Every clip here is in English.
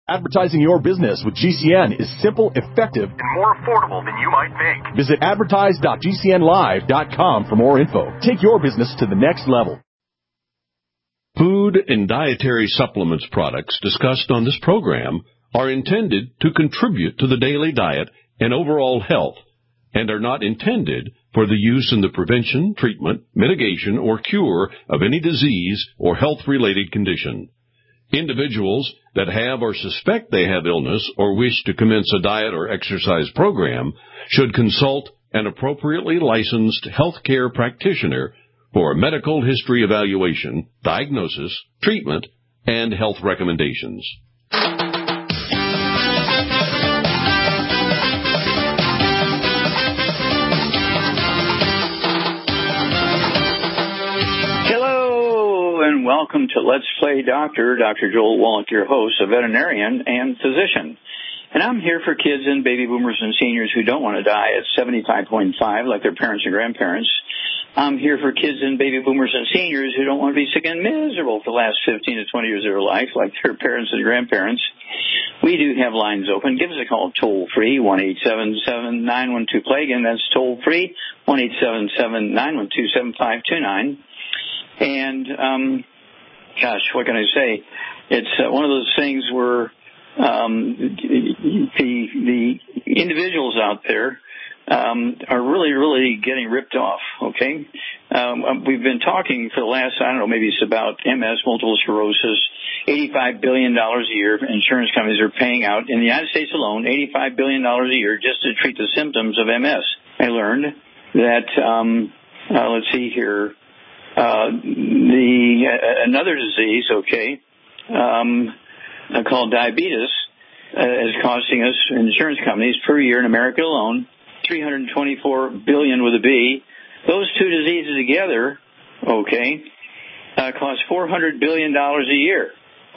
Advertising your business with GCN is simple, effective, and more affordable than you might think. Visit advertise.gcnlive.com for more info. Take your business to the next level. Food and dietary supplements products discussed on this program are intended to contribute to the daily diet and overall health and are not intended for the use in the prevention, treatment, mitigation, or cure of any disease or health-related condition. Individuals that have or suspect they have illness or wish to commence a diet or exercise program should consult an appropriately licensed healthcare practitioner for a medical history evaluation, diagnosis, treatment, and health recommendations. Welcome to Let's Play Doctor. Dr. Joel Wallach, your host, a veterinarian and physician. And I'm here for kids and baby boomers and seniors who don't want to die at 75.5 like their parents and grandparents. I'm here for kids and baby boomers and seniors who don't want to be sick and miserable for the last 15 to 20 years of their life like their parents and grandparents. We do have lines open. Give us a call toll-free, 1-877-912-PLAGUE, and that's toll-free, 1-877-912-7529. And, gosh, what can I say? It's one of those things where the individuals out there are really getting ripped off, okay? We've been talking for the last, maybe it's about MS, multiple sclerosis, $85 billion a year insurance companies are paying out. In the United States alone, $85 billion a year just to treat the symptoms of MS. I learned that, let's see here, another disease, called diabetes, is costing us insurance companies per year in America alone $324 billion with a B. Those two diseases together, cost $400 billion a year.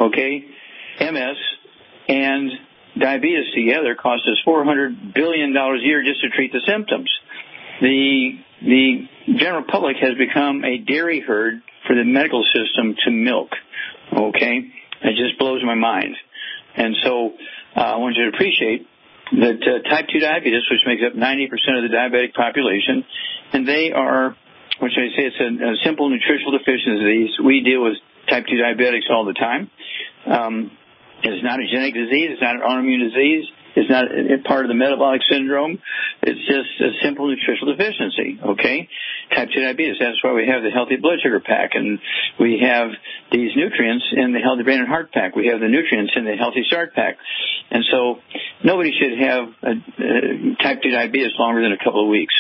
MS and diabetes together cost us $400 billion a year just to treat the symptoms. The general public has become a dairy herd for the medical system to milk. It just blows my mind. And so I want you to appreciate that type 2 diabetes, which makes up 90% of the diabetic population, and they are, what should I say, it's a simple nutritional deficiency disease. We deal with type 2 diabetics all the time. It's not a genetic disease. It's not an autoimmune disease. It's not a part of the metabolic syndrome. It's just a simple nutritional deficiency, Type 2 diabetes. That's why we have the Healthy Blood Sugar Pack, and we have these nutrients in the Healthy Brain and Heart Pack. We have the nutrients in the Healthy Start Pack. And so nobody should have type 2 diabetes longer than a couple of weeks,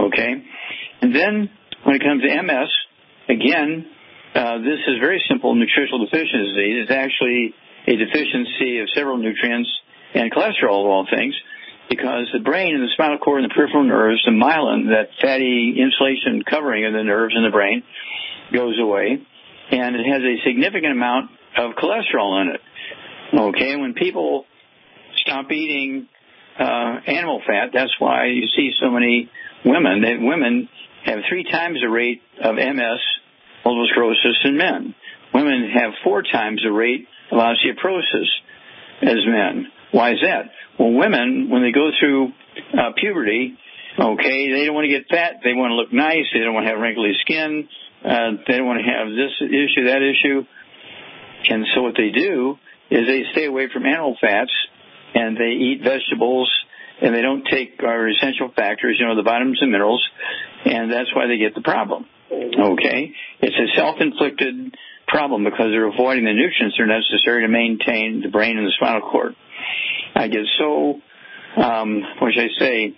And then when it comes to MS, again, this is very simple nutritional deficiency disease. It's actually a deficiency of several nutrients and cholesterol of all things, because the brain and the spinal cord and the peripheral nerves, the myelin, that fatty insulation covering of the nerves in the brain, goes away, and it has a significant amount of cholesterol in it. When people stop eating animal fat, that's why you see so many women. Women have 3 times the rate of MS, multiple sclerosis, than men. Women have 4 times the rate of osteoporosis as men. Why is that? Well, women, when they go through puberty, they don't want to get fat. They want to look nice. They don't want to have wrinkly skin. They don't want to have this issue, that issue. And so what they do is they stay away from animal fats, and they eat vegetables, and they don't take our essential factors, the vitamins and minerals, and that's why they get the problem. It's a self-inflicted problem because they're avoiding the nutrients that are necessary to maintain the brain and the spinal cord. I get so, what should I say,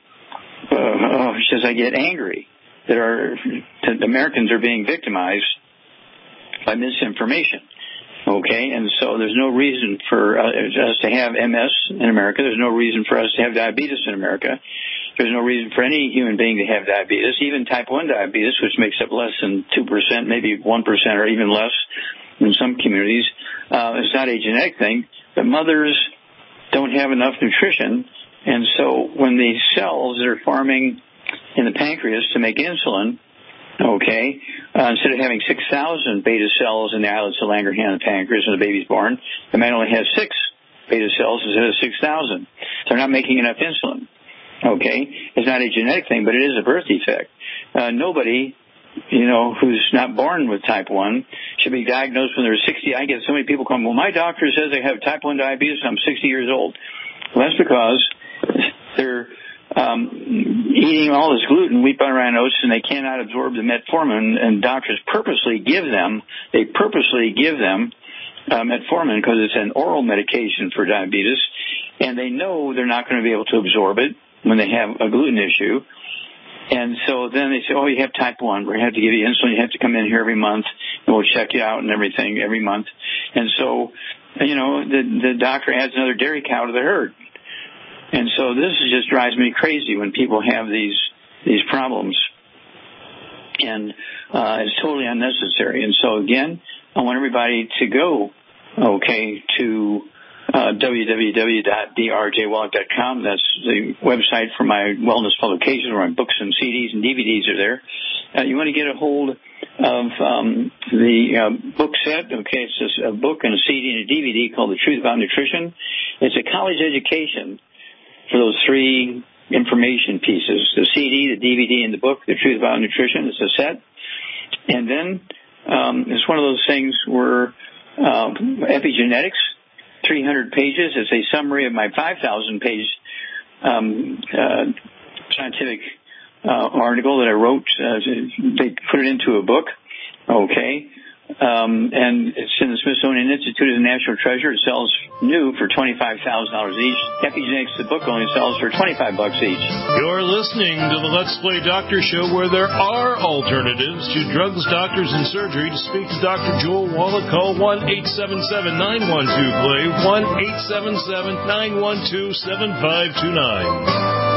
I get angry that Americans are being victimized by misinformation. And so there's no reason for us to have MS in America. There's no reason for us to have diabetes in America. There's no reason for any human being to have diabetes, even type 1 diabetes, which makes up less than 2%, maybe 1% or even less in some communities. It's not a genetic thing, but mothers don't have enough nutrition, and so when the cells that are forming in the pancreas to make insulin, instead of having 6,000 beta cells in the islets of Langerhans and the pancreas when the baby's born, the man only has 6 beta cells instead of 6,000. They're not making enough insulin. Okay? It's not a genetic thing, but it is a birth defect. Nobody, who's not born with type 1 should be diagnosed when they're 60. I get so many people come, well, my doctor says I have type 1 diabetes and I'm 60 years old. Well, that's because they're eating all this gluten, wheat, butter, and oats, and they cannot absorb the metformin, and doctors purposely give them metformin because it's an oral medication for diabetes, and they know they're not going to be able to absorb it when they have a gluten issue. And so then they say, oh, you have type 1. We're going to have to give you insulin. You have to come in here every month, and we'll check you out and everything every month. And so, the doctor adds another dairy cow to the herd. And so this just drives me crazy when people have these problems. And it's totally unnecessary. And so, again, I want everybody to go, to www.drjwallach.com. That's the website for my wellness publications, where my books and CDs and DVDs are there. You want to get a hold of the book set. It's just a book and a CD and a DVD called The Truth About Nutrition. It's a college education for those three information pieces: the CD, the DVD, and the book, The Truth About Nutrition. It's a set. And then it's one of those things where epigenetics, 300 pages. It's a summary of my 5,000-page scientific article that I wrote. They put it into a book. And it's in the Smithsonian Institute as a National Treasure. It sells new for $25,000 each. Epigenetics, the book, only sells for $25 each. You're listening to the Let's Play Doctor Show, where there are alternatives to drugs, doctors, and surgery. To speak to Dr. Joel Wallach, call 1-877-912-PLAY, 1-877-912-7529.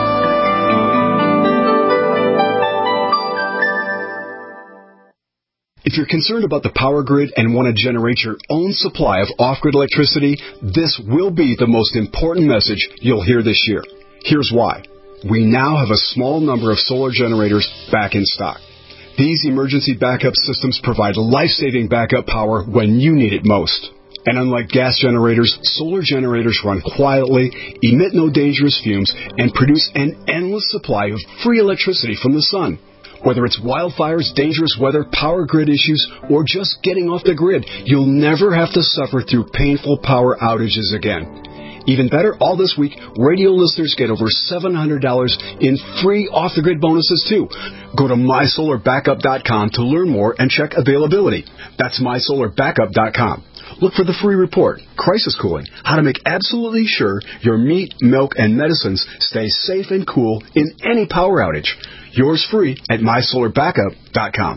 If you're concerned about the power grid and want to generate your own supply of off-grid electricity, this will be the most important message you'll hear this year. Here's why. We now have a small number of solar generators back in stock. These emergency backup systems provide life-saving backup power when you need it most. And unlike gas generators, solar generators run quietly, emit no dangerous fumes, and produce an endless supply of free electricity from the sun. Whether it's wildfires, dangerous weather, power grid issues, or just getting off the grid, you'll never have to suffer through painful power outages again. Even better, all this week, radio listeners get over $700 in free off-the-grid bonuses, too. Go to MySolarBackup.com to learn more and check availability. That's MySolarBackup.com. Look for the free report, Crisis Cooling, how to make absolutely sure your meat, milk, and medicines stay safe and cool in any power outage. Yours free at MySolarBackup.com.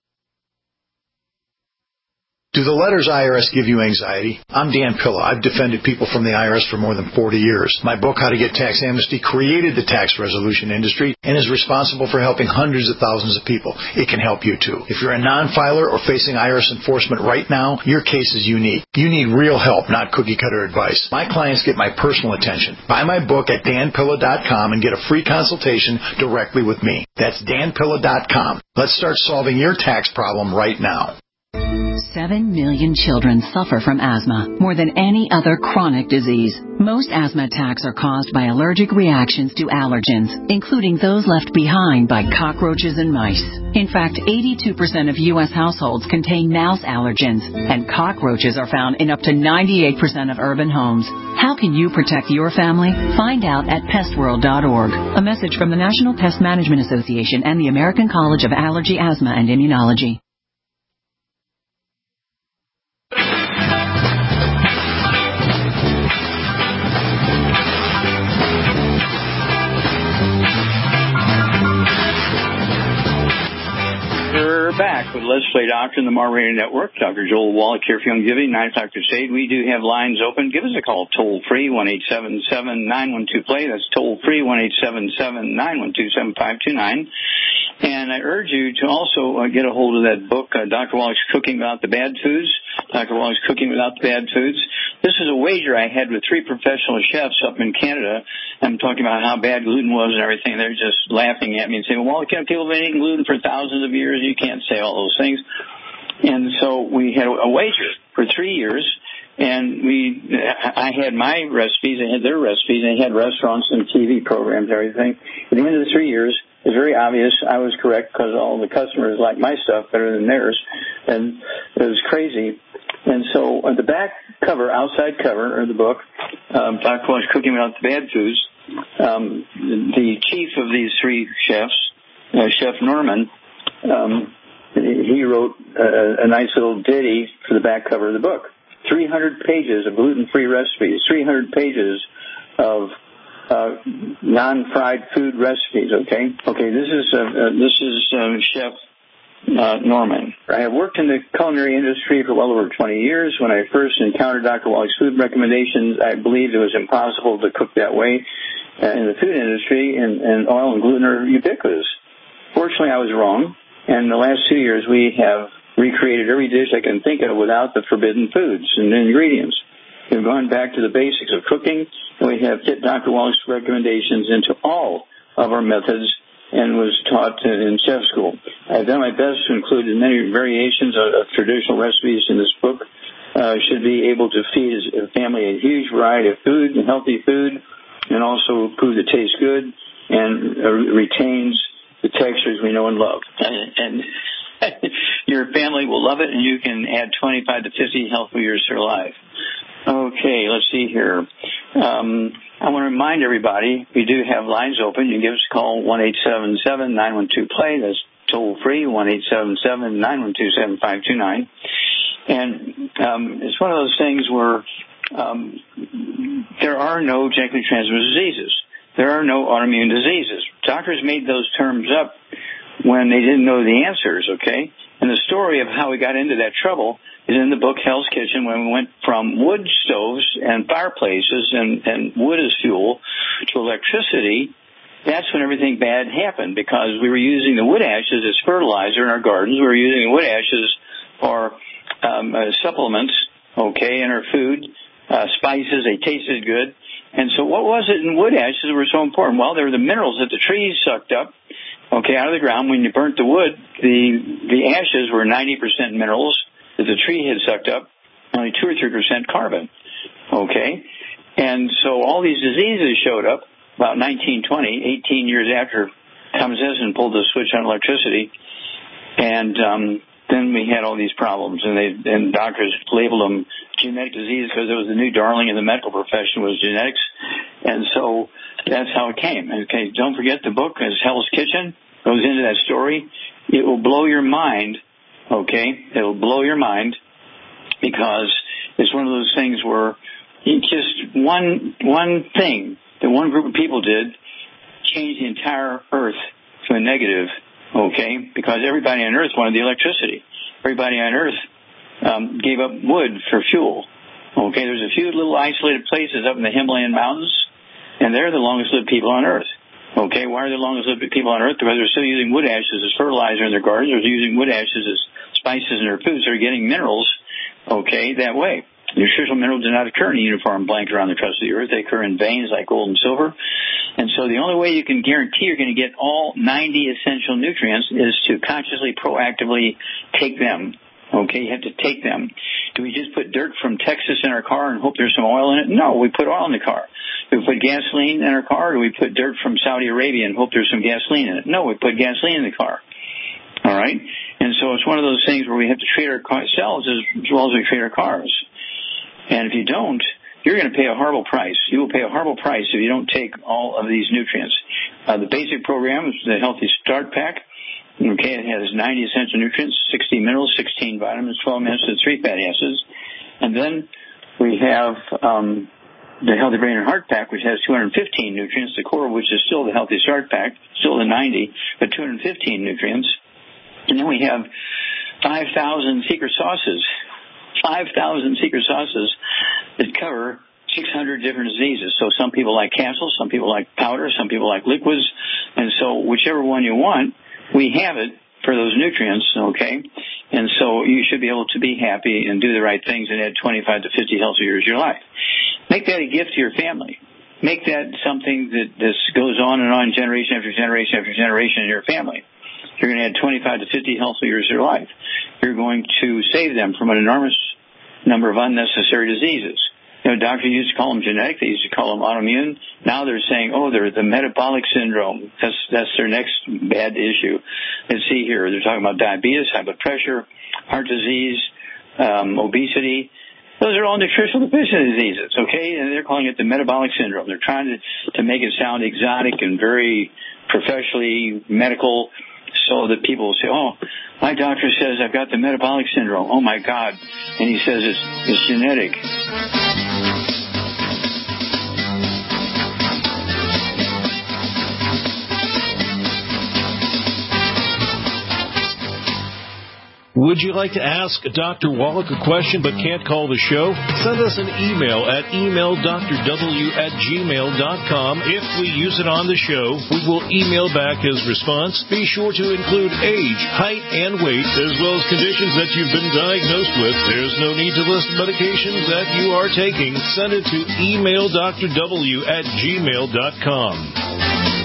Do the letters IRS give you anxiety? I'm Dan Pilla. I've defended people from the IRS for more than 40 years. My book, How to Get Tax Amnesty, created the tax resolution industry and is responsible for helping hundreds of thousands of people. It can help you, too. If you're a non-filer or facing IRS enforcement right now, your case is unique. You need real help, not cookie-cutter advice. My clients get my personal attention. Buy my book at danpilla.com and get a free consultation directly with me. That's danpilla.com. Let's start solving your tax problem right now. 7 million children suffer from asthma, more than any other chronic disease. Most asthma attacks are caused by allergic reactions to allergens, including those left behind by cockroaches and mice. In fact, 82% of U.S. households contain mouse allergens, and cockroaches are found in up to 98% of urban homes. How can you protect your family? Find out at pestworld.org. A message from the National Pest Management Association and the American College of Allergy, Asthma, and Immunology. We're back with Let's Play Doctor and the Mar Radio Network. Dr. Joel Wallach here for Youngevity, 9 o'clock crusade. We do have lines open. Give us a call toll-free, 1-877-912-PLAY. That's toll-free, 1-877-912-7529. And I urge you to also get a hold of that book, Dr. Wallach's Cooking Without the Bad Foods. Dr. Wallach's Cooking Without the Bad Foods. This is a wager I had with 3 professional chefs up in Canada. I'm talking about how bad gluten was and everything. They're just laughing at me and saying, well, people have been eating gluten for thousands of years. You can't say all those things. And so we had a wager for 3 years. And I had my recipes, they had their recipes, they had restaurants and TV programs and everything. At the end of the 3 years, it was very obvious I was correct because all the customers liked my stuff better than theirs. And it was crazy. And so on the back cover, outside cover of the book, Dr. Well's Cooking Without the Bad Foods, the chief of these three chefs, Chef Norman, he wrote a nice little ditty for the back cover of the book. 300 pages of gluten-free recipes, 300 pages of non-fried food recipes. Okay. This is Chef Norman. I have worked in the culinary industry for well over 20 years. When I first encountered Dr. Wally's food recommendations, I believed it was impossible to cook that way in the food industry, and oil and gluten are ubiquitous. Fortunately, I was wrong, and in the last 2 years, we have recreated every dish I can think of without the forbidden foods and ingredients. We've gone back to the basics of cooking, and we have fit Dr. Wally's recommendations into all of our methods and was taught in chef school. I've done my best to include as many variations of traditional recipes in this book. Should be able to feed a family a huge variety of food and healthy food, and also food that tastes good and retains the textures we know and love. And your family will love it, and you can add 25 to 50 healthy years to your life. Okay, let's see here. I want to remind everybody, we do have lines open. You can give us a call, 1-877-912-PLAY. That's toll-free, 1-877-912-7529. And it's one of those things where there are no genetically transmitted diseases. There are no autoimmune diseases. Doctors made those terms up when they didn't know the answers, okay? And the story of how we got into that trouble is in the book Hell's Kitchen, when we went from wood stoves and fireplaces and wood as fuel to electricity. That's when everything bad happened, because we were using the wood ashes as fertilizer in our gardens. We were using wood ashes for supplements, okay, in our food, spices. They tasted good. And so what was it in wood ashes that were so important? Well, there were the minerals that the trees sucked up, okay, out of the ground. When you burnt the wood, the ashes were 90% minerals that the tree had sucked up, only 2 or 3% carbon, okay? And so all these diseases showed up about 1920, 18 years after Thomas Edison pulled the switch on electricity, and then we had all these problems, and doctors labeled them genetic disease because it was the new darling in the medical profession was genetics, and so that's how it came. Okay, don't forget the book is Hell's Kitchen, goes into that story. It will blow your mind, okay? It will blow your mind, because it's one of those things where just one thing that one group of people did changed the entire earth to a negative, okay? Because everybody on earth wanted the electricity. Everybody on earth gave up wood for fuel, okay? There's a few little isolated places up in the Himalayan mountains, and they're the longest-lived people on earth. Okay, why are the longest-lived people on earth? Because they're still using wood ashes as fertilizer in their gardens. They're using wood ashes as spices in their foods. They're getting minerals, okay, that way. Nutritional minerals do not occur in a uniform blanket around the crust of the earth. They occur in veins like gold and silver. And so the only way you can guarantee you're going to get all 90 essential nutrients is to consciously, proactively take them. Okay, you have to take them. Do we just put dirt from Texas in our car and hope there's some oil in it? No, we put oil in the car. Do we put gasoline in our car, or do we put dirt from Saudi Arabia and hope there's some gasoline in it? No, we put gasoline in the car. All right? And so it's one of those things where we have to treat ourselves as well as we treat our cars. And if you don't, you're going to pay a horrible price. You will pay a horrible price if you don't take all of these nutrients. The basic program is the Healthy Start Pack. Okay, it has 90 essential nutrients, 60 minerals, 16 vitamins, 12 minerals, and 3 fatty acids. And then we have the Healthy Brain and Heart Pack, which has 215 nutrients, the core of which is still the Healthy Start Pack, still the 90, but 215 nutrients. And then we have 5,000 secret sauces. 5,000 secret sauces that cover 600 different diseases. So some people like capsules, some people like powder, some people like liquids. And so whichever one you want, we have it for those nutrients, okay? And so you should be able to be happy and do the right things and add 25 to 50 healthy years to your life. Make that a gift to your family. Make that something that this goes on and on, generation after generation after generation in your family. You're going to add 25 to 50 healthy years to your life. You're going to save them from an enormous number of unnecessary diseases. Doctors used to call them genetic. They used to call them autoimmune. Now they're saying, they're the metabolic syndrome. That's their next bad issue. Let's see here. They're talking about diabetes, high blood pressure, heart disease, obesity. Those are all nutritional deficiency diseases, okay? And they're calling it the metabolic syndrome. They're trying to make it sound exotic and very professionally medical so that people will say, my doctor says I've got the metabolic syndrome. Oh, my God. And he says it's genetic. Would you like to ask Dr. Wallach a question but can't call the show? Send us an email at emaildrw@gmail.com. If we use it on the show, we will email back his response. Be sure to include age, height, and weight, as well as conditions that you've been diagnosed with. There's no need to list medications that you are taking. Send it to emaildrw@gmail.com.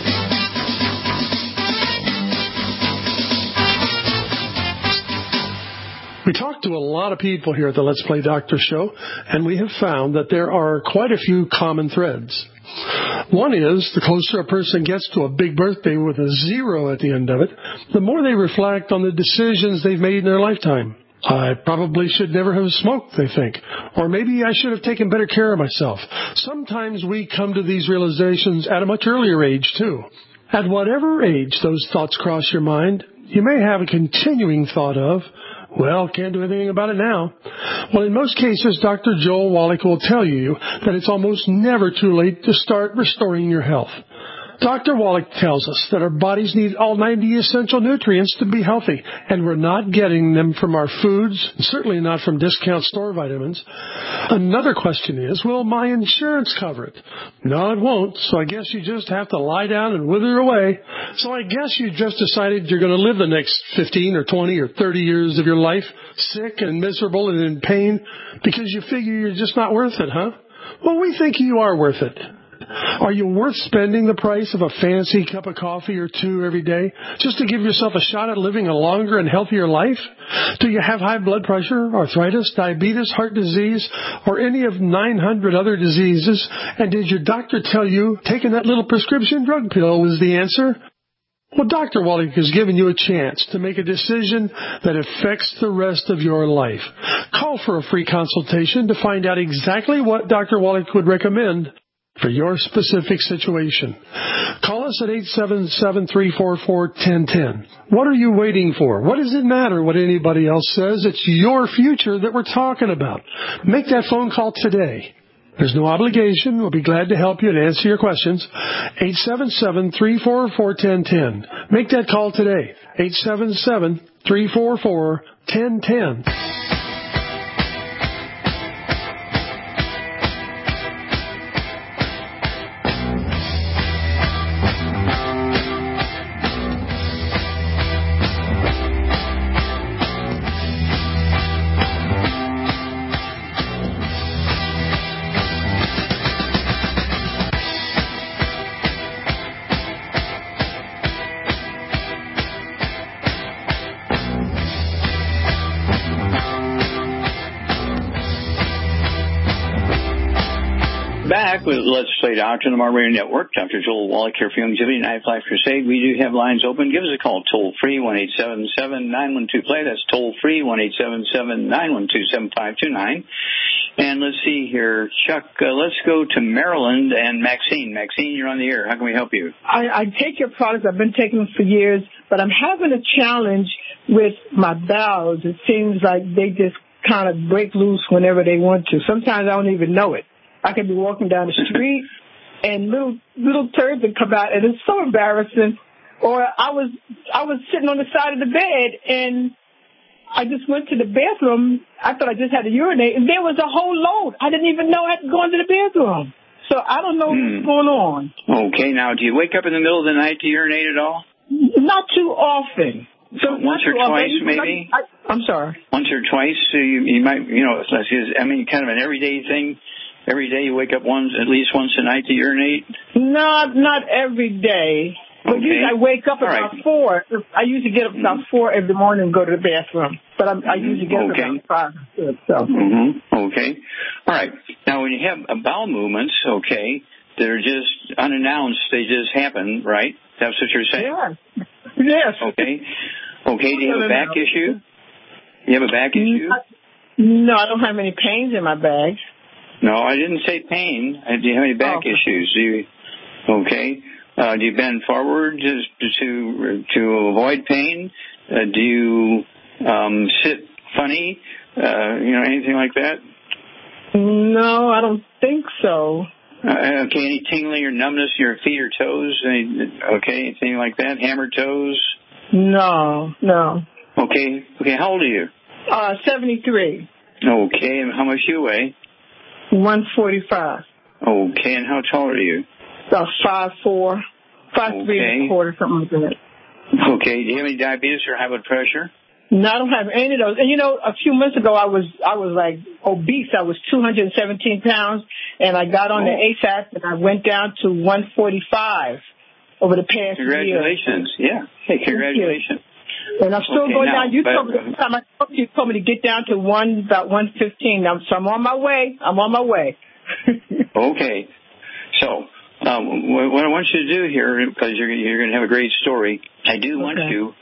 We talk to a lot of people here at the Let's Play Doctor show, and we have found that there are quite a few common threads. One is, the closer a person gets to a big birthday with a 0 at the end of it, the more they reflect on the decisions they've made in their lifetime. I probably should never have smoked, they think. Or maybe I should have taken better care of myself. Sometimes we come to these realizations at a much earlier age, too. At whatever age those thoughts cross your mind, you may have a continuing thought of, can't do anything about it now. Well, in most cases, Dr. Joel Wallach will tell you that it's almost never too late to start restoring your health. Dr. Wallach tells us that our bodies need all 90 essential nutrients to be healthy, and we're not getting them from our foods, and certainly not from discount store vitamins. Another question is, will my insurance cover it? No, it won't, so I guess you just have to lie down and wither away. So I guess you just decided you're going to live the next 15 or 20 or 30 years of your life sick and miserable and in pain because you figure you're just not worth it, huh? Well, we think you are worth it. Are you worth spending the price of a fancy cup of coffee or two every day just to give yourself a shot at living a longer and healthier life? Do you have high blood pressure, arthritis, diabetes, heart disease, or any of 900 other diseases? And did your doctor tell you taking that little prescription drug pill was the answer? Well, Dr. Wallach has given you a chance to make a decision that affects the rest of your life. Call for a free consultation to find out exactly what Dr. Wallach would recommend for your specific situation. Call us at 877-344-1010. What are you waiting for? What does it matter what anybody else says? It's your future that we're talking about. Make that phone call today. There's no obligation. We'll be glad to help you and answer your questions. 877-344-1010. Make that call today. 877-344-1010. Back with Let's Play Doctor on the Mark Radio Network. Dr. Joel Wallach here for Longevity Night Life Crusade. We do have lines open. Give us a call toll-free, 1-877-912-PLAY. That's toll-free, 1-877-912-7529. And let's see here. Chuck, let's go to Maryland and Maxine. Maxine, you're on the air. How can we help you? I take your products. I've been taking them for years, but I'm having a challenge with my bowels. It seems like they just kind of break loose whenever they want to. Sometimes I don't even know it. I could be walking down the street and little turds would come out, and it's so embarrassing. Or I was sitting on the side of the bed, and I just went to the bathroom. I thought I just had to urinate, and there was a whole load. I didn't even know I had to go into the bathroom. So I don't know what's going on. Okay, now do you wake up in the middle of the night to urinate at all? Not too often. So once or twice, maybe? I'm sorry. Once or twice, so you might, kind of an everyday thing. Every day you wake up at least once a night to urinate? Not every day. But usually I wake up about 4. I usually get up about 4 every morning and go to the bathroom. But I usually get about 5 or 6. So. Okay. All right. Now, when you have bowel movements, okay, they're just unannounced. They just happen, right? That's what you're saying? Yes. Okay. Okay, do you have a back issue? You have a back issue? No, I don't have any pains in my back. No, I didn't say pain. Do you have any back issues? Do you bend forward to avoid pain? Do you sit funny? Anything like that? No, I don't think so. Any tingling or numbness in your feet or toes? Anything like that? Hammered toes? No. Okay, how old are you? 73. Okay, and how much do you weigh? 145. Okay, and how tall are you? About 5'4", 5'3", something like that. Okay, do you have any diabetes or high blood pressure? No, I don't have any of those. And a few months ago I was like obese. I was 217 pounds, and I got on the ASAP, and I went down to 145 over the past year. Congratulations! Yeah, hey, congratulations. And I'm still going down. You told me the time I spoke to you, told me to get down to about 115. So I'm on my way. Okay, so what I want you to do here, because you're going to have a great story, I do want you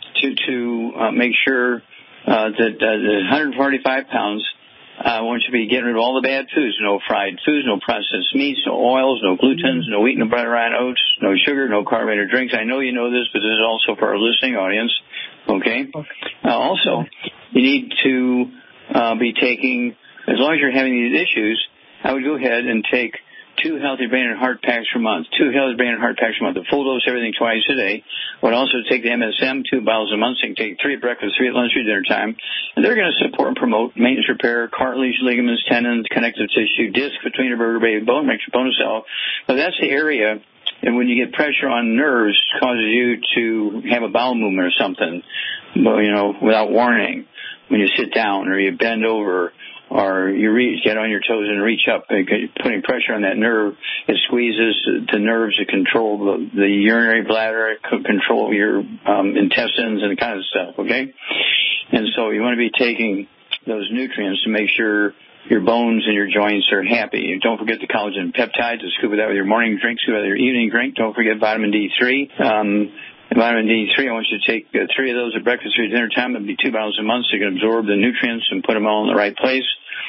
to make sure that 145 pounds, I want you to be getting rid of all the bad foods. No fried foods, no processed meats, no oils, no glutens, no wheat, no butter, and oats, no sugar, no carbonated drinks. I know you know this, but this is also for our listening audience. Okay? Also, you need to be taking, as long as you're having these issues, I would go ahead and take 2 healthy brain and heart packs per month. 2 healthy brain and heart packs per month. The full dose, everything twice a day. Would also take the MSM 2 bottles a month. So you can take 3 at breakfast, 3 at lunch, 3 at dinner time. And they're going to support and promote maintenance repair, cartilage, ligaments, tendons, connective tissue, disc between your vertebrae, bone, makes your bone cell. But that's the area. And when you get pressure on nerves, causes you to have a bowel movement or something, without warning. When you sit down or you bend over, or you get on your toes and reach up, putting pressure on that nerve, it squeezes the nerves to control the urinary bladder, control your intestines and kind of stuff, okay? And so you want to be taking those nutrients to make sure your bones and your joints are happy. And don't forget the collagen peptides. Scoop it out with your morning drink, scoop it out with your evening drink. Don't forget vitamin D3. Vitamin D3, I want you to take 3 of those at breakfast or dinner time. It'll be 2 bottles a month, so you can absorb the nutrients and put them all in the right place.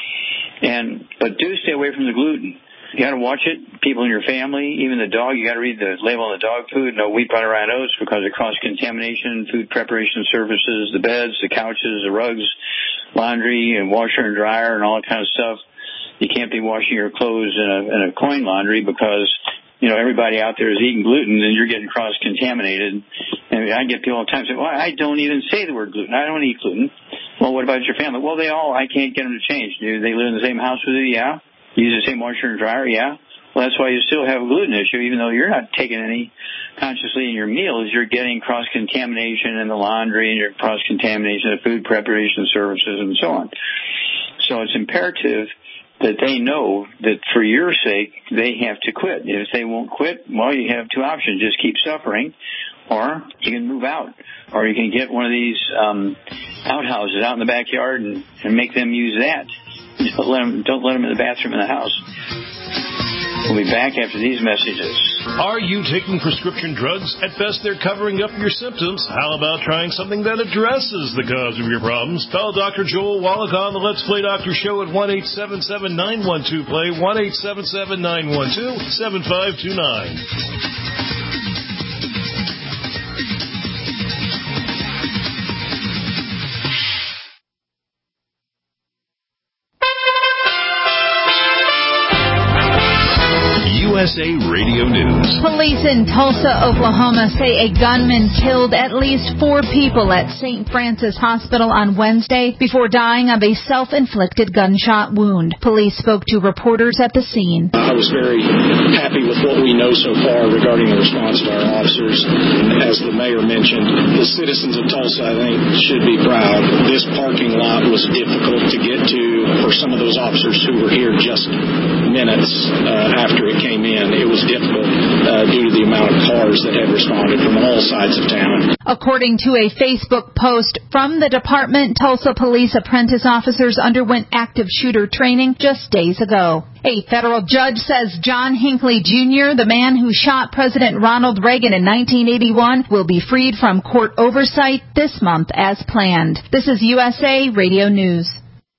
But do stay away from the gluten. You got to watch it. People in your family, even the dog, you got to read the label on the dog food. No wheat, butter, and oats, because of cross-contamination, food preparation services, the beds, the couches, the rugs, laundry, and washer and dryer, and all that kind of stuff. You can't be washing your clothes in a coin laundry because everybody out there is eating gluten, and you're getting cross-contaminated. And I get people all the time say, well, I don't even say the word gluten. I don't eat gluten. Well, what about your family? Well, I can't get them to change. Do they live in the same house with you? Yeah. Use the same washer and dryer? Yeah. Well, that's why you still have a gluten issue, even though you're not taking any consciously in your meals. You're getting cross-contamination in the laundry, and you're cross-contamination in the food preparation services, and so on. So it's imperative that they know that for your sake, they have to quit. If they won't quit, well, you have 2 options. Just keep suffering, or you can move out, or you can get one of these outhouses out in the backyard and make them use that. Don't let them in the bathroom in the house. We'll be back after these messages. Are you taking prescription drugs? At best, they're covering up your symptoms. How about trying something that addresses the cause of your problems? Call Dr. Joel Wallach on the Let's Play Doctor Show at 1-877-912-PLAY, 1-877-912-7529. USA Radio News. Police in Tulsa, Oklahoma say a gunman killed at least 4 people at St. Francis Hospital on Wednesday before dying of a self-inflicted gunshot wound. Police spoke to reporters at the scene. I was very happy with what we know so far regarding the response of our officers. As the mayor mentioned, the citizens of Tulsa, I think, should be proud. This parking lot was difficult to get to for some of those officers who were here just minutes after it came in. It was difficult due to the amount of cars that had responded from all sides of town. According to a Facebook post from the department, Tulsa police apprentice officers underwent active shooter training just days ago. A federal judge says John Hinckley Jr., the man who shot President Ronald Reagan in 1981, will be freed from court oversight this month as planned. This is USA Radio News.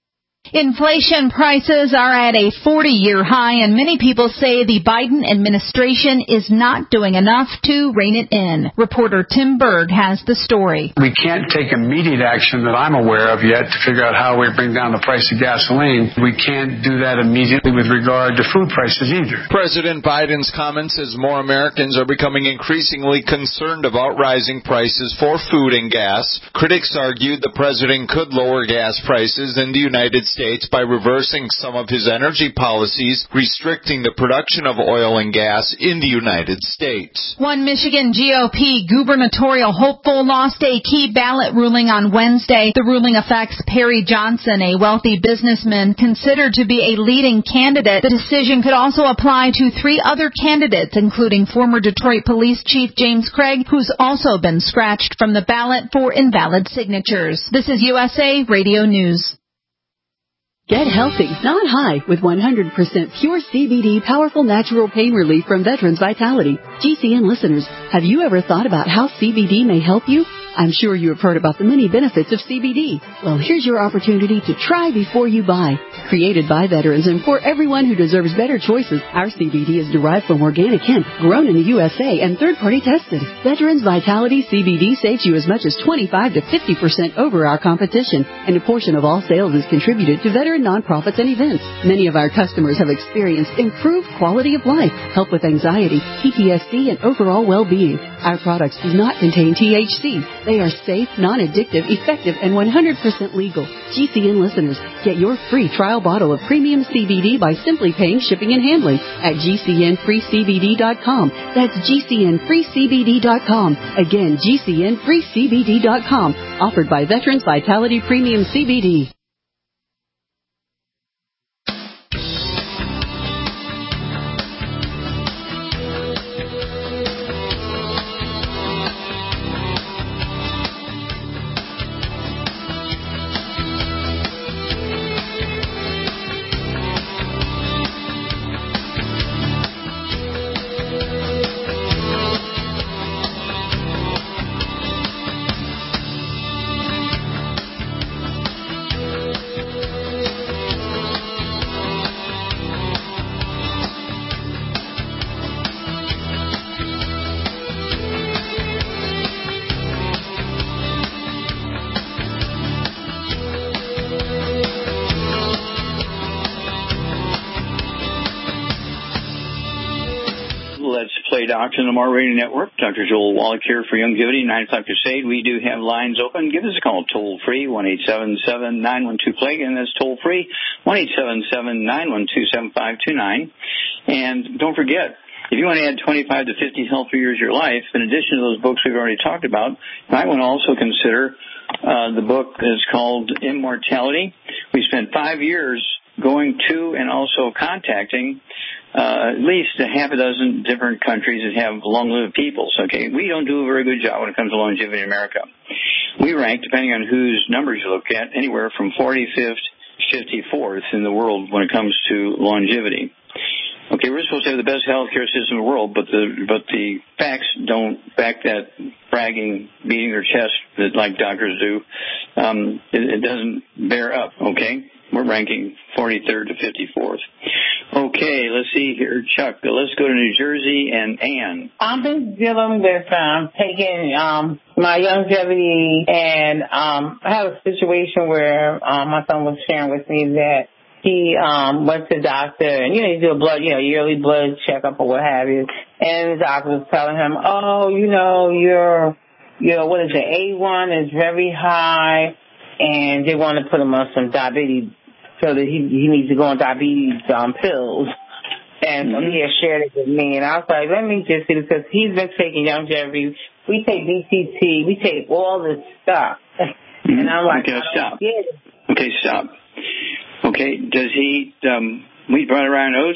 Inflation prices are at a 40-year high, and many people say the Biden administration is not doing enough to rein it in. Reporter Tim Berg has the story. We can't take immediate action that I'm aware of yet to figure out how we bring down the price of gasoline. We can't do that immediately with regard to food prices either. President Biden's comments as more Americans are becoming increasingly concerned about rising prices for food and gas. Critics argued the president could lower gas prices in the United States by reversing some of his energy policies, restricting the production of oil and gas in the United States. One Michigan GOP gubernatorial hopeful lost a key ballot ruling on Wednesday. The ruling affects Perry Johnson, a wealthy businessman considered to be a leading candidate. The decision could also apply to 3 other candidates, including former Detroit Police Chief James Craig, who's also been scratched from the ballot for invalid signatures. This is USA Radio News. Get healthy, not high, with 100% pure CBD powerful natural pain relief from Veterans Vitality. GCN listeners, have you ever thought about how CBD may help you? I'm sure you have heard about the many benefits of CBD. Well, here's your opportunity to try before you buy. Created by veterans and for everyone who deserves better choices, our CBD is derived from organic hemp, grown in the USA, and third-party tested. Veterans Vitality CBD saves you as much as 25 to 50% over our competition, and a portion of all sales is contributed to veteran nonprofits and events. Many of our customers have experienced improved quality of life, help with anxiety, PTSD, and overall well-being. Our products do not contain THC. They are safe, non-addictive, effective, and 100% legal. GCN listeners, get your free trial bottle of premium CBD by simply paying shipping and handling at GCNFreeCBD.com. That's GCNFreeCBD.com. Again, GCNFreeCBD.com. Offered by Veterans Vitality Premium CBD. Doctor on the Mar Radio Network. Dr. Joel Wallach here for Youngevity 9 o'clock crusade. We do have lines open. Give us a call toll free 1-877-912-PLAGUE, and that's toll free 1-877-912-7529. And don't forget, if you want to add 25 to 50 healthier years of your life, in addition to those books we've already talked about, you might want to also consider the book is called Immortality. We spent 5 years going to and also contacting at least a half a dozen different countries that have long-lived peoples. Okay, we don't do a very good job when it comes to longevity in America. We rank, depending on whose numbers you look at, anywhere from 45th to 54th in the world when it comes to longevity. Okay, we're supposed to have the best healthcare system in the world, but the facts don't back that bragging, beating their chest that like doctors do. It doesn't bear up. Okay. We're ranking 43rd to 54th. Okay, let's see here. Chuck, let's go to New Jersey and Ann. I've been dealing with taking my longevity, and I have a situation where my son was sharing with me that he went to the doctor, and, you do a blood, yearly blood checkup or what have you, and the doctor was telling him, your what is it, A1 is very high, and they want to put him on some diabetes, so that he needs to go on diabetes pills. And he had shared it with me, and I was like, let me just see, because he's been taking longevity. We take BCT, we take all this stuff. And I'm like, okay, stop. Okay, stop. Okay, does he, we brought around oats?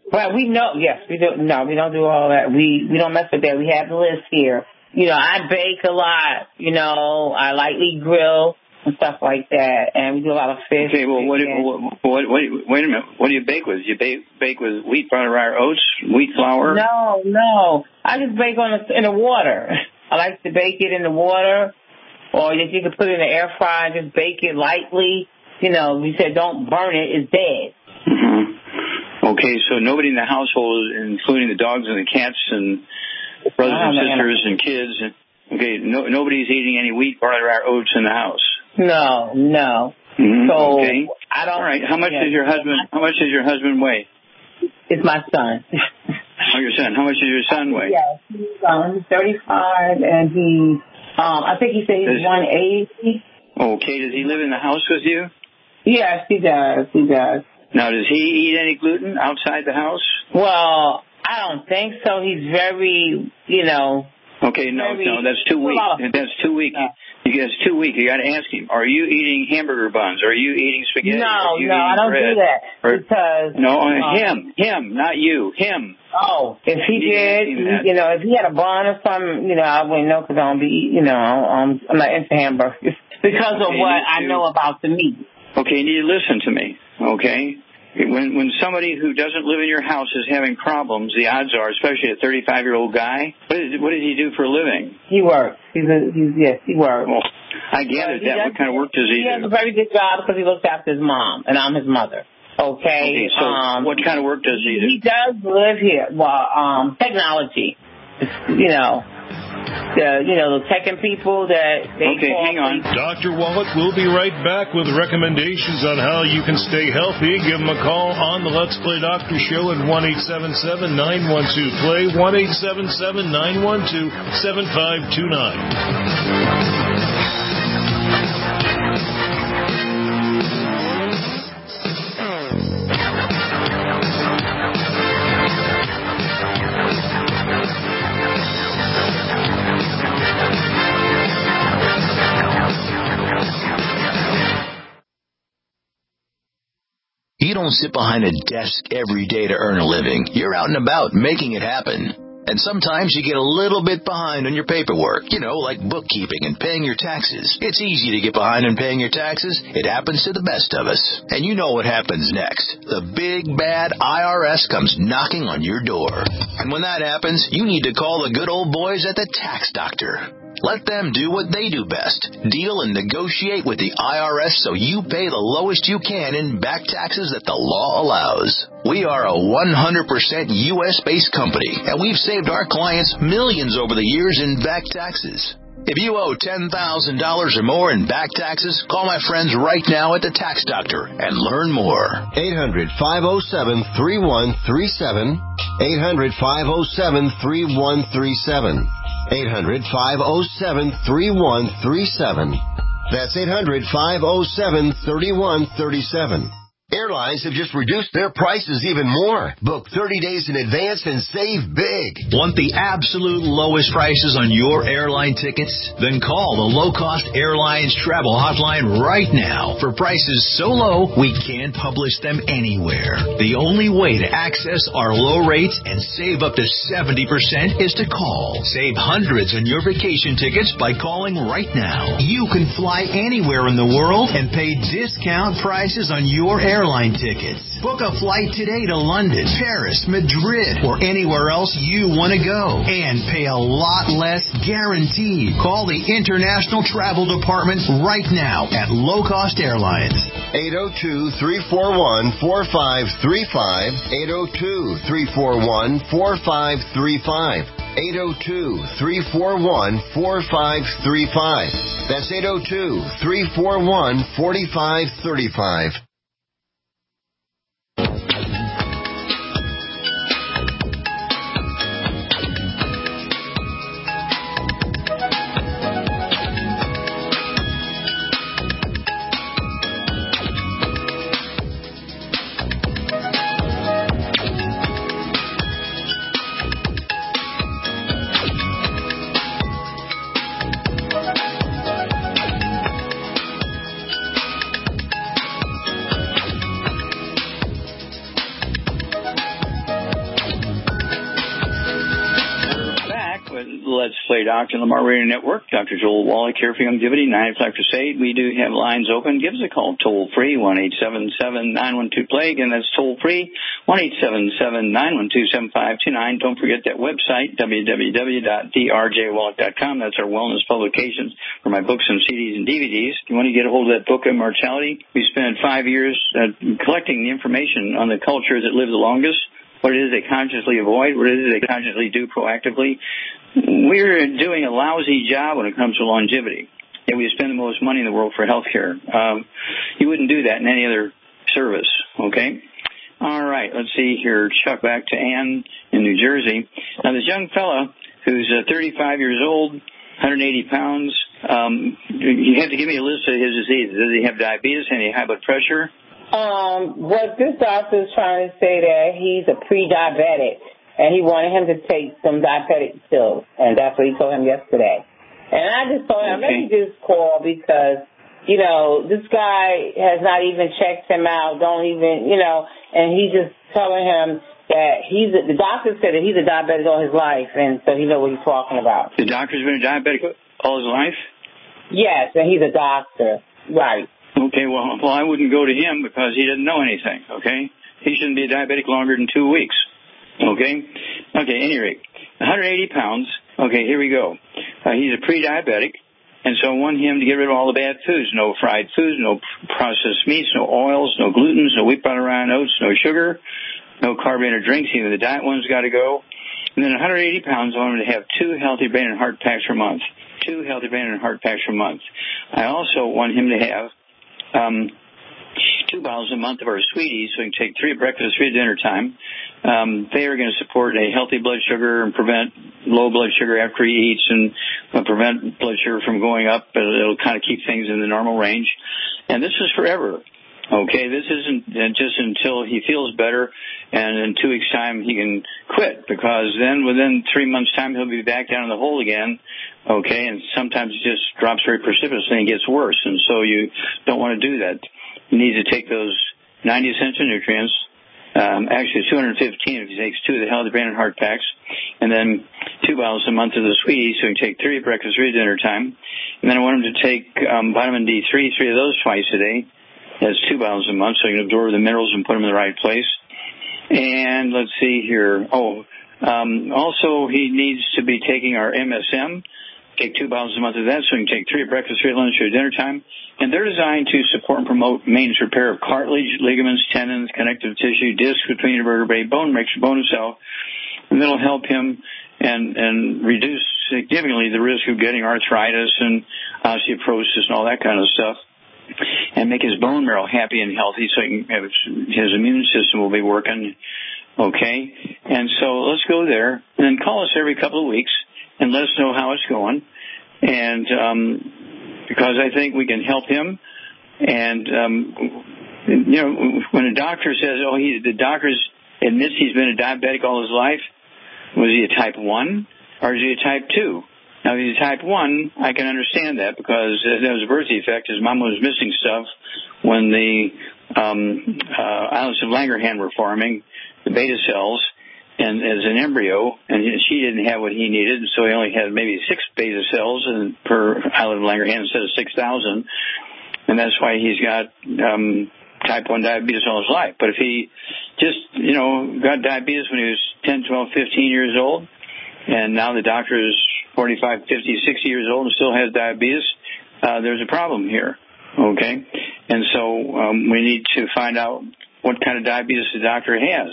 But we know, yes, we do. No, we don't do all that. We don't mess with that. We have the list here. I bake a lot. I lightly grill and stuff like that, and we do a lot of fish. Okay, well, wait a minute. What do you bake with? You bake with wheat, butter, oats, wheat flour? No. I just bake in the water. I like to bake it in the water, or if you could put it in the air fryer and just bake it lightly. We said don't burn it. It's dead. Mm-hmm. Okay, so nobody in the household, including the dogs and the cats and brothers and sisters and kids, okay, nobody's eating any wheat, butter, oats in the house. No. Mm-hmm. So okay. I don't. All right. How much does your husband weigh? It's my son. Oh, your son. How much does your son weigh? Yes, he's 35, and he. I think he said he's 180. Okay. Does he live in the house with you? Yes, he does. Now, does he eat any gluten outside the house? Well, I don't think so. He's very, Okay, no, that's too weak. That's too weak. That's too weak. You got to ask him. Are you eating hamburger buns? Are you eating spaghetti? No, I don't do that because him, not you. Him. Oh, if he did, if he had a bun or something, I wouldn't know because I don't be, I'm not into hamburgers because of what I know about the meat. Okay, you need to listen to me. Okay. When somebody who doesn't live in your house is having problems, the odds are, especially a 35-year-old guy, what does he do for a living? He works. He works. Well, I gathered that. What kind of work does he do? He has a very good job because he looks after his mom, and I'm his mother. Okay. So what kind of work does he do? He does live here. Well, technology. The teching people that they call. Hang on. Dr. Wallach will be right back with recommendations on how you can stay healthy. Give him a call on the Let's Play Doctor Show at 1-877-912-PLAY, 1-877-912-7529. You don't sit behind a desk every day to earn a living. You're out and about making it happen. And sometimes you get a little bit behind on your paperwork, like bookkeeping and paying your taxes. It's easy to get behind on paying your taxes. It happens to the best of us. And you know what happens next. The big, bad IRS comes knocking on your door. And when that happens, you need to call the good old boys at the Tax Doctor. Let them do what they do best. Deal and negotiate with the IRS so you pay the lowest you can in back taxes that the law allows. We are a 100% U.S.-based company, and we've saved our clients millions over the years in back taxes. If you owe $10,000 or more in back taxes, call my friends right now at the Tax Doctor and learn more. 800-507-3137. 800-507-3137. 800-507-3137. That's 800-507-3137. Airlines have just reduced their prices even more. Book 30 days in advance and save big. Want the absolute lowest prices on your airline tickets? Then call the Low Cost Airlines Travel Hotline right now for prices so low we can't publish them anywhere. The only way to access our low rates and save up to 70% is to call. Save hundreds on your vacation tickets by calling right now. You can fly anywhere in the world and pay discount prices on your airline tickets. Book a flight today to London, Paris, Madrid, or anywhere else you want to go and pay a lot less guaranteed. Call the International Travel Department right now at Low Cost Airlines. 802-341-4535. 802-341-4535. 802-341-4535. That's 802-341-4535. Let's Play Doctor Lamar Radio Network. Dr. Joel Wallach here for Longevity, 9 o'clock crusade. We do have lines open. Give us a call toll-free, 1-877-912-PLAGUE, and that's toll-free, 1-877-912-7529. Don't forget that website, www.drjwallach.com. That's our wellness publications for my books and CDs and DVDs. If you want to get a hold of that book, Immortality, we spent 5 years collecting the information on the cultures that live the longest, what it is they consciously avoid, what it is they consciously do proactively. We're doing a lousy job when it comes to longevity, and we spend the most money in the world for health care. You wouldn't do that in any other service, okay? All right, let's see here. Chuck, back to Ann in New Jersey. Now, this young fella who's 35 years old, 180 pounds, you have to give me a list of his diseases. Does he have diabetes, any high blood pressure? What this doctor is trying to say that he's a pre-diabetic, and he wanted him to take some diabetic pills, and that's what he told him yesterday. And I just told him, let me just call because, you know, this guy has not even checked him out, and he's just telling him that the doctor said that he's a diabetic all his life, and so he knows what he's talking about. The doctor's been a diabetic all his life? Yes, and he's a doctor, right. Okay, well, I wouldn't go to him because he doesn't know anything, okay? He shouldn't be a diabetic longer than 2 weeks, okay? Okay, any rate, 180 pounds. Okay, here we go. He's a pre-diabetic, and so I want him to get rid of all the bad foods. No fried foods, no processed meats, no oils, no glutens, no wheat, butter, rye, oats, no sugar, no carbonated drinks. Even the diet one's got to go. And then 180 pounds, I want him to have 2 healthy brain and heart packs per month. 2 healthy brain and heart packs per month. I also want him to have 2 bottles a month of our sweeties, so he can take 3 at breakfast, 3 at dinner time. They are going to support a healthy blood sugar and prevent low blood sugar after he eats and prevent blood sugar from going up. It'll kind of keep things in the normal range. And this is forever. Okay, this isn't just until he feels better, and in 2 weeks' time he can quit, because then within 3 months' time he'll be back down in the hole again. Okay, and sometimes it just drops very precipitously and gets worse, and so you don't want to do that. You need to take those 90 essential nutrients, actually 215 if he takes 2 of the healthy brain and heart packs, and then 2 bottles a month of the sweeties, so he can take 3 at breakfast, 3 at dinner time. And then I want him to take vitamin D3, 3 of those twice a day. That's 2 bottles a month, so you can absorb the minerals and put them in the right place. And let's see here. Also he needs to be taking our MSM. Take 2 bottles a month of that, so you can take 3 at breakfast, 3 at lunch, 3 at dinner time. And they're designed to support and promote maintenance repair of cartilage, ligaments, tendons, connective tissue, discs between the vertebrae, bone mixture, bone itself. And that'll help him and reduce significantly the risk of getting arthritis and osteoporosis and all that kind of stuff. And make his bone marrow happy and healthy, so he can have his immune system will be working. Okay? And so let's go there. And then call us every couple of weeks and let us know how it's going. And because I think we can help him. And, when a doctor says, the doctor admits he's been a diabetic all his life, was he a type 1 or is he a type 2? Now, if he's type 1, I can understand that because that was a birth defect. His mom was missing stuff when the islets of Langerhans were forming, the beta cells, and as an embryo, and she didn't have what he needed, so he only had maybe 6 beta cells per islet of Langerhans instead of 6,000, and that's why he's got type 1 diabetes all his life. But if he just, got diabetes when he was 10, 12, 15 years old, and now the doctor is 45, 50, 60 years old and still has diabetes, there's a problem here, okay? And so we need to find out what kind of diabetes the doctor has.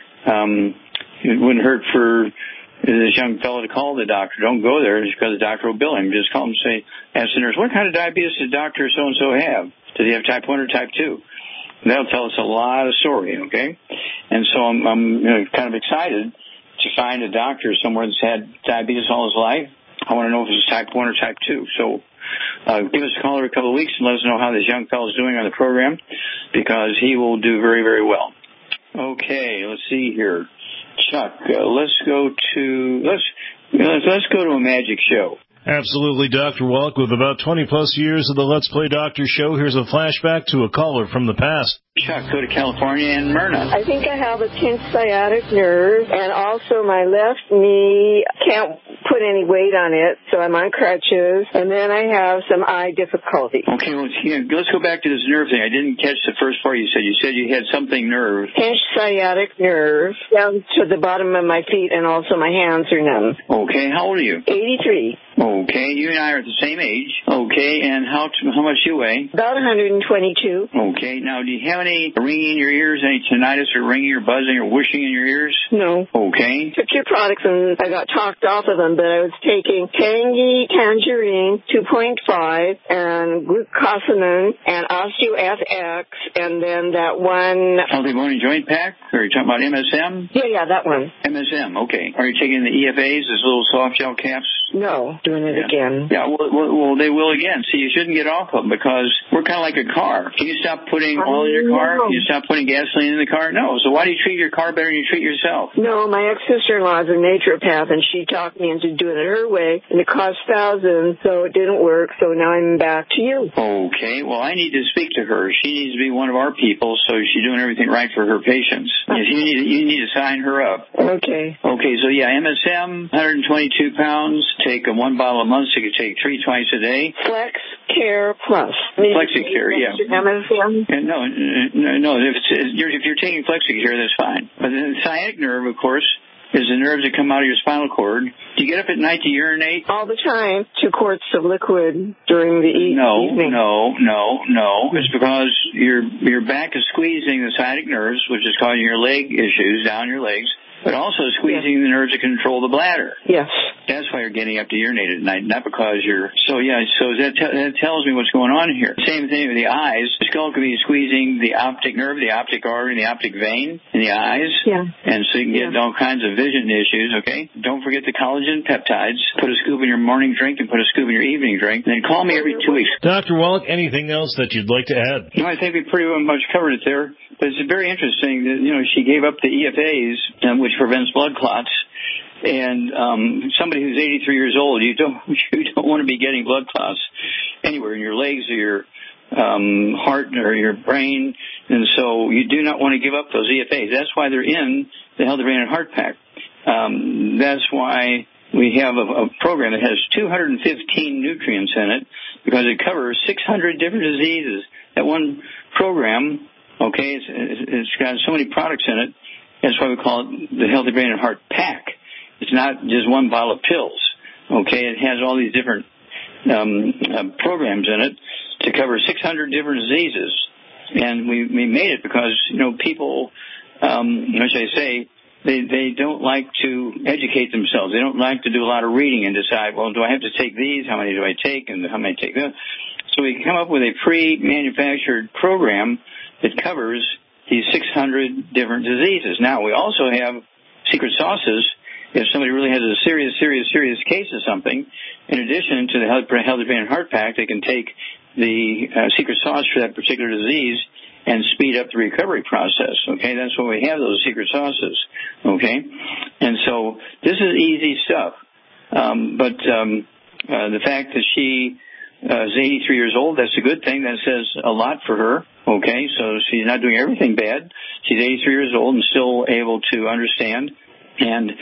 It wouldn't hurt for this young fellow to call the doctor. Don't go there just because the doctor will bill him. Just call him and ask the nurse, what kind of diabetes does Dr. So-and-so have? Does he have type 1 or type 2? And that'll tell us a lot of story, okay? And so I'm kind of excited to find a doctor somewhere that's had diabetes all his life. I want to know if it's type 1 or type 2. So give us a call every couple of weeks and let us know how this young fellow is doing on the program, because he will do very, very well. Okay, let's see here. Chuck, let's go to a magic show. Absolutely, Dr. Wallach. With about 20-plus years of the Let's Play Doctor show, here's a flashback to a caller from the past. Chuck, go to California and Myrna. I think I have a tense sciatic nerve, and also my left knee can't put any weight on it, so I'm on crutches, and then I have some eye difficulty. Okay, well, let's go back to this nerve thing. I didn't catch the first part you said. You said you had something nerve. Pinched sciatic nerve down to the bottom of my feet, and also my hands are numb. Okay, how old are you? 83. Okay, you and I are at the same age. Okay, and how much do you weigh? About 122. Okay, now do you have any ringing in your ears, any tinnitus or ringing or buzzing or whooshing in your ears? No. Okay. Took your products and I got talked off of them, but I was taking Tangerine 2.5 and glucosamine and OsteoFX and then that one... Healthy Bone and Joint Pack? Or are you talking about MSM? Yeah, that one. MSM, okay. Are you taking the EFAs, those little soft gel caps? No, doing it again. Yeah, well, they will again. See, you shouldn't get off of them because we're kind of like a car. Can you stop putting oil in your car? Can you stop putting gasoline in the car? No. So why do you treat your car better than you treat yourself? No, my ex-sister-in-law is a naturopath, and she talked me into doing it her way, and it cost thousands, so it didn't work, so now I'm back to you. Okay, well, I need to speak to her. She needs to be one of our people, so she's doing everything right for her patients. You need to sign her up. Okay. Okay, so yeah, MSM, 122 pounds, take 1 bottle a month, so you can take 3 twice a day. Flex Care Plus. Flexicare, yeah. MSM? No. If you're taking Flexicare, that's fine. But then the sciatic nerve, of course, is the nerves that come out of your spinal cord. Do you get up at night to urinate? All the time. 2 quarts of liquid during the evening. No. It's because your back is squeezing the sciatic nerves, which is causing your leg issues down your legs, but also squeezing the nerves that control the bladder. Yes. That's why you're getting up to urinate at night, not because you're... So that tells me what's going on here. Same thing with the eyes. The skull could be squeezing the optic nerve, the optic artery, and the optic vein in the eyes. Yeah. And so you can get all kinds of vision issues, okay? Don't forget the collagen peptides. Put a scoop in your morning drink and put a scoop in your evening drink. And then call me every 2 weeks. Dr. Wallach, anything else that you'd like to add? No, I think we pretty much covered it there. But it's very interesting that, she gave up the EFAs, which prevents blood clots. And somebody who's 83 years old, you don't want to be getting blood clots anywhere in your legs or your heart or your brain. And so you do not want to give up those EFAs. That's why they're in the Healthy Brain and Heart Pack. That's why we have a program that has 215 nutrients in it because it covers 600 different diseases. That one program, okay, it's got so many products in it. That's why we call it the Healthy Brain and Heart Pack. It's not just 1 bottle of pills, okay? It has all these different programs in it to cover 600 different diseases. And we made it because, people, as I say, they don't like to educate themselves. They don't like to do a lot of reading and decide, well, do I have to take these? How many do I take? And how many take them? So we come up with a pre-manufactured program that covers these 600 different diseases. Now, we also have secret sauces. If somebody really has a serious case of something, in addition to the Healthy Brain and Heart Pack, they can take the secret sauce for that particular disease and speed up the recovery process, okay? That's why we have those secret sauces, okay? And so this is easy stuff. But the fact that she is 83 years old, that's a good thing. That says a lot for her, okay? So she's not doing everything bad. She's 83 years old and still able to understand. And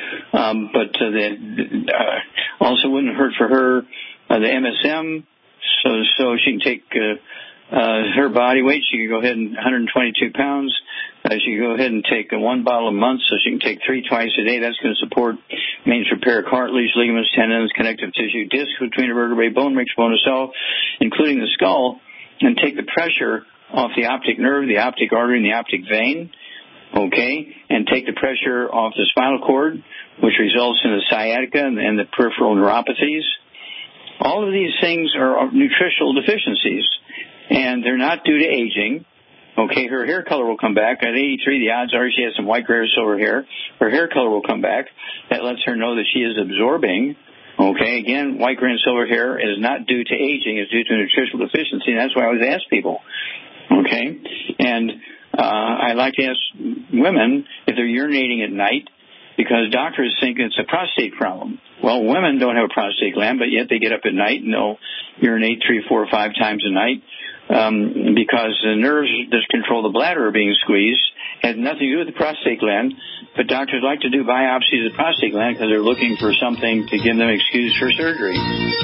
also wouldn't hurt for her the MSM, so she can take her body weight. She can go ahead and 122 pounds. She can go ahead and take 1 bottle a month, so she can take 3 twice a day. That's going to support maintenance repair, cartilage, ligaments, tendons, connective tissue, discs between the vertebrae, bone, mixed bone, and cell, including the skull, and take the pressure off the optic nerve, the optic artery, and the optic vein. Okay, and take the pressure off the spinal cord, which results in the sciatica and the peripheral neuropathies. All of these things are nutritional deficiencies, and they're not due to aging. Okay, her hair color will come back. At 83, the odds are she has some white gray or silver hair. Her hair color will come back. That lets her know that she is absorbing. Okay, again, white gray and silver hair is not due to aging. It's due to nutritional deficiency, and that's why I always ask people. Okay, and I like to ask women if they're urinating at night because doctors think it's a prostate problem. Well, women don't have a prostate gland, but yet they get up at night and they'll urinate 3, 4, or 5 times a night. because the nerves that control the bladder are being squeezed. Has nothing to do with the prostate gland, but doctors like to do biopsies of the prostate gland because they're looking for something to give them excuse for surgery.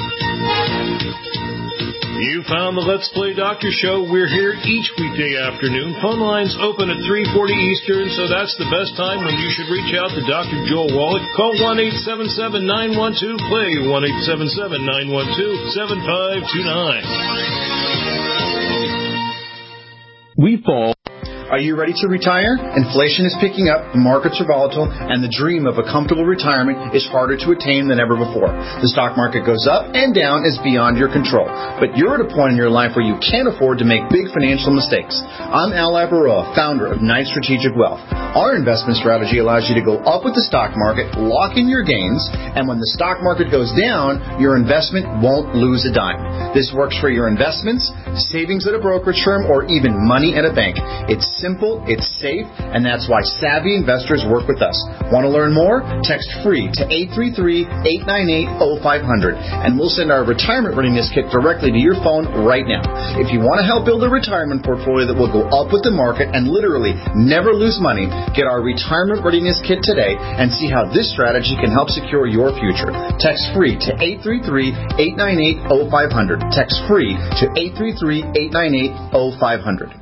You found the Let's Play Doctor Show. We're here each weekday afternoon. Phone lines open at 3:40 Eastern, so that's the best time when you should reach out to Dr. Joel Wallach. Call 1-877-912-PLAY, 1-877-912-7529. We fall. Are you ready to retire? Inflation is picking up, the markets are volatile, and the dream of a comfortable retirement is harder to attain than ever before. The stock market goes up and down is beyond your control. But you're at a point in your life where you can't afford to make big financial mistakes. I'm Al Labaroa, founder of Knight Strategic Wealth. Our investment strategy allows you to go up with the stock market, lock in your gains, and when the stock market goes down, your investment won't lose a dime. This works for your investments, savings at a brokerage firm, or even money at a bank. It's simple, it's safe, and that's why savvy investors work with us. Want to learn more? Text free to 833-898-0500, and we'll send our retirement readiness kit directly to your phone right now. If you want to help build a retirement portfolio that will go up with the market and literally never lose money, get our retirement readiness kit today and see how this strategy can help secure your future. Text free to 833-898-0500. Text free to 833-898-0500.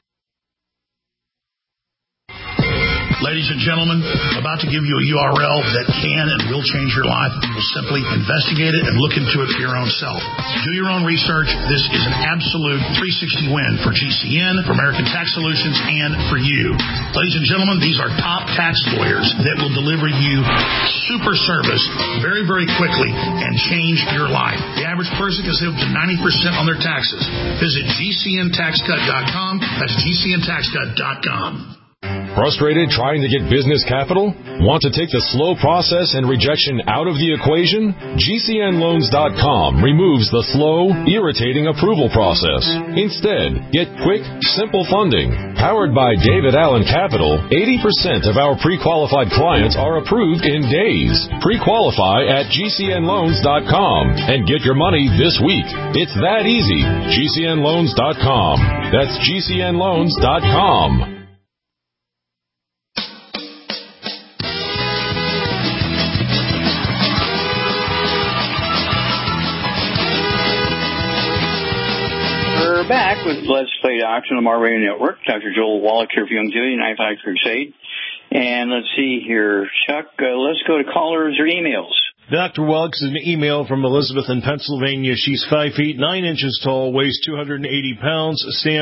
Ladies and gentlemen, I'm about to give you a URL that can and will change your life. You'll simply investigate it and look into it for your own self. Do your own research. This is an absolute 360 win for GCN, for American Tax Solutions, and for you. Ladies and gentlemen, these are top tax lawyers that will deliver you super service very, very quickly and change your life. The average person can save up to 90% on their taxes. Visit GCNTaxCut.com. That's GCNTaxCut.com. Frustrated trying to get business capital? Want to take the slow process and rejection out of the equation? GCNLoans.com removes the slow, irritating approval process. Instead, get quick, simple funding. Powered by David Allen Capital, 80% of our pre-qualified clients are approved in days. Pre-qualify at GCNLoans.com and get your money this week. It's that easy. GCNLoans.com. That's GCNLoans.com. We're back with Let's Play Doctor on the Mar Radio Network. Dr. Joel Wallach here for Youngevity, 95 Crusade. And let's see here, Chuck, let's go to callers or emails. Dr. Wallach's an email from Elizabeth in Pennsylvania. She's 5 feet 9 inches tall, weighs 280 pounds,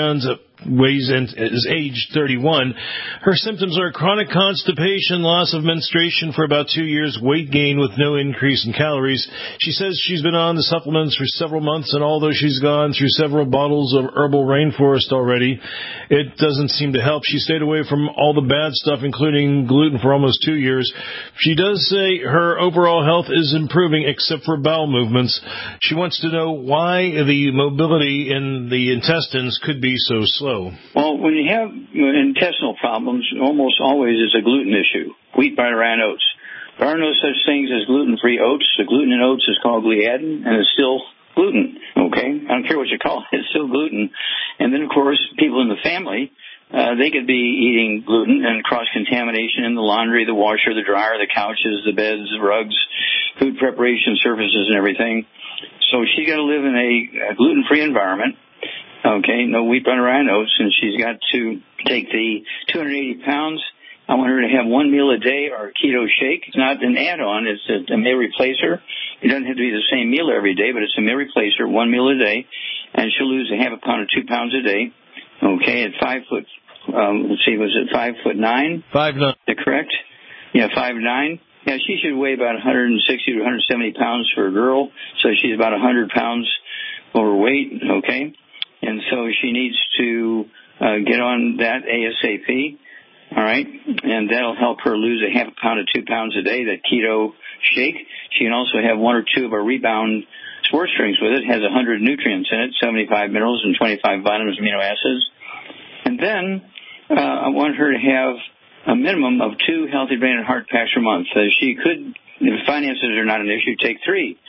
weighs and is aged 31. Her symptoms are chronic constipation, loss of menstruation for about 2 years, weight gain with no increase in calories. She says she's been on the supplements for several months, and although she's gone through several bottles of herbal rainforest already, it doesn't seem to help. She stayed away from all the bad stuff, including gluten, for almost 2 years. She does say her overall health is improving except for bowel movements. She wants to know why the mobility in the intestines could be so slow. Well, when you have intestinal problems, almost always it's a gluten issue. Wheat, butter, and oats. There are no such things as gluten-free oats. The gluten in oats is called gliadin, and it's still gluten, okay? I don't care what you call it. It's still gluten. And then, of course, people in the family, they could be eating gluten and cross-contamination in the laundry, the washer, the dryer, the couches, the beds, the rugs, food preparation surfaces, and everything. So she's got to live in a gluten-free environment. Okay, no wheat, butter, and oats, and she's got to take the 280 pounds. I want her to have one meal a day or a keto shake. It's not an add-on. It's a meal replacer. It doesn't have to be the same meal every day, but it's a meal replacer, one meal a day, and she'll lose a half a pound or 2 pounds a day. Okay, at 5 foot, let's see, was it 5'9"? 5'9". Is that correct? Yeah, 5'9". Yeah, she should weigh about 160 to 170 pounds for a girl, so she's about 100 pounds overweight, okay? And so she needs to get on that ASAP, all right? And that'll help her lose a half a pound to 2 pounds a day, that keto shake. She can also have 1 or 2 of our Rebound sports drinks with it. It has 100 nutrients in it, 75 minerals and 25 vitamins, amino acids. And then I want her to have a minimum of 2 healthy brain and heart packs per month. She could, if finances are not an issue, take 3.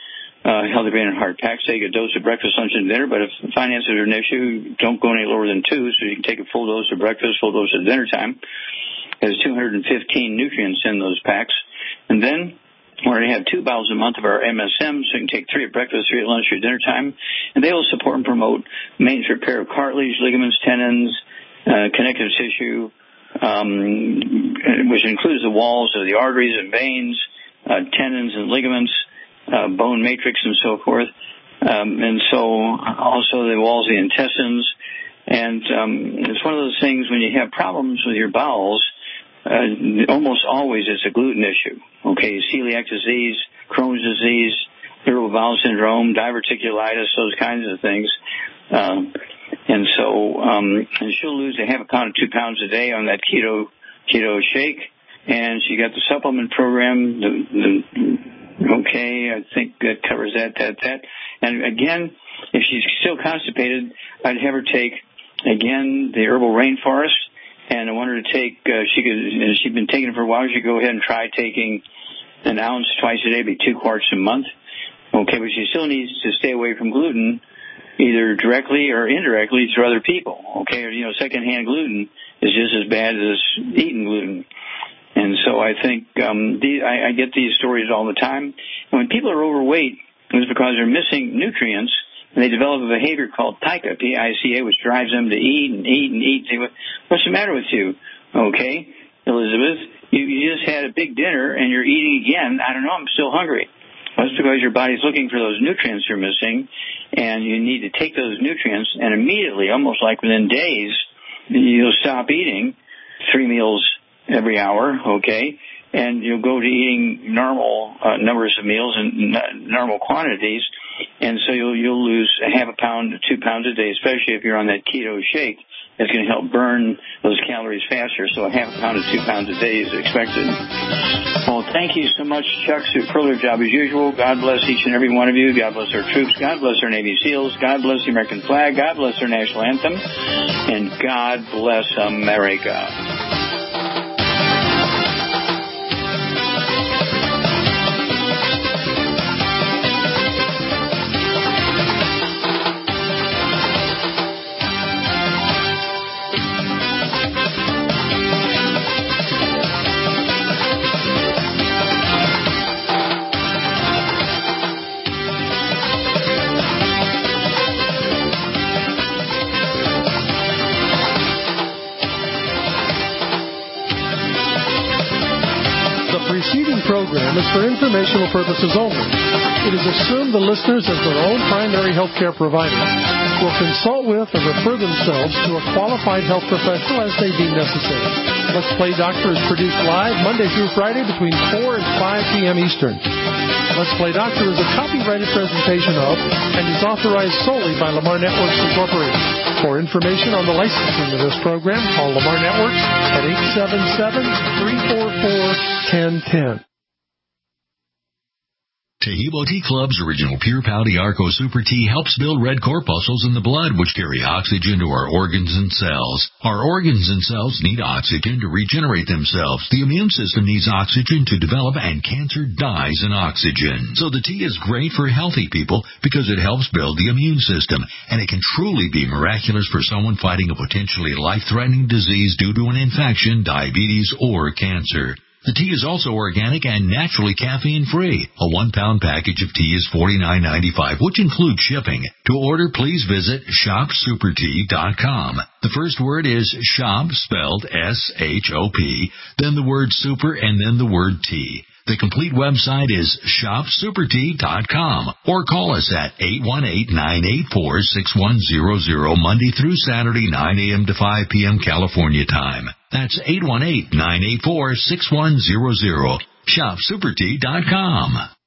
healthy brain and heart packs. Take a dose of breakfast, lunch, and dinner, but if finances are an issue, don't go any lower than 2, so you can take a full dose of breakfast, full dose of dinner time. There's 215 nutrients in those packs. And then we're going to have 2 bottles a month of our MSM, so you can take 3 at breakfast, 3 at lunch, 3 at dinner time. And they will support and promote maintenance repair of cartilage, ligaments, tendons, connective tissue, which includes the walls of the arteries and veins, tendons and ligaments, bone matrix and so forth. And so also the walls of the intestines. And it's one of those things when you have problems with your bowels, almost always it's a gluten issue. Okay, celiac disease, Crohn's disease, irritable bowel syndrome, diverticulitis, those kinds of things. And she'll lose a half a pound to 2 pounds a day on that keto shake. And she got the supplement program. Okay, I think that covers that. And again, if she's still constipated, I'd have her take, again, the herbal rainforest. And I want her to take, she's been taking it for a while, she go ahead and try taking an ounce twice a day, be 2 quarts a month. Okay, but she still needs to stay away from gluten, either directly or indirectly through other people. Okay, or, secondhand gluten is just as bad as eating gluten. And so I think I get these stories all the time. And when people are overweight, it's because they're missing nutrients, and they develop a behavior called pica, P-I-C-A, which drives them to eat and eat and eat. Say, what's the matter with you? Okay, Elizabeth, you just had a big dinner and you're eating again. I don't know, I'm still hungry. Well, that's because your body's looking for those nutrients you're missing, and you need to take those nutrients, and immediately, almost like within days, you'll stop eating 3 meals every hour, okay, and you'll go to eating normal numbers of meals and normal quantities, and so you'll lose a half a pound to 2 pounds a day, especially if you're on that keto shake. It's going to help burn those calories faster, so a half a pound to 2 pounds a day is expected. Well, thank you so much, Chuck. Superlative job as usual. God bless each and every one of you. God bless our troops. God bless our Navy SEALs. God bless the American flag. God bless our national anthem. And God bless America. Program is for informational purposes only. It is assumed the listeners, as their own primary health care provider, will consult with and refer themselves to a qualified health professional as they deem necessary. Let's Play Doctor is produced live Monday through Friday between 4 and 5 p.m. Eastern. Let's Play Doctor is a copyrighted presentation of and is authorized solely by Lamar Networks Incorporated. For information on the licensing of this program, call Lamar Networks at 877-344-1010. Tahibo Tea Club's original Pure Pouty Arco Super Tea helps build red corpuscles in the blood, which carry oxygen to our organs and cells. Our organs and cells need oxygen to regenerate themselves. The immune system needs oxygen to develop, and cancer dies in oxygen. So the tea is great for healthy people because it helps build the immune system, and it can truly be miraculous for someone fighting a potentially life-threatening disease due to an infection, diabetes, or cancer. The tea is also organic and naturally caffeine-free. A 1-pound package of tea is $49.95, which includes shipping. To order, please visit shopsupertea.com. The first word is shop, spelled S-H-O-P, then the word super, and then the word tea. The complete website is shopsupertea.com, or call us at 818-984-6100 Monday through Saturday, 9 a.m. to 5 p.m. California time. That's 818-984-6100. Shopsupertea.com.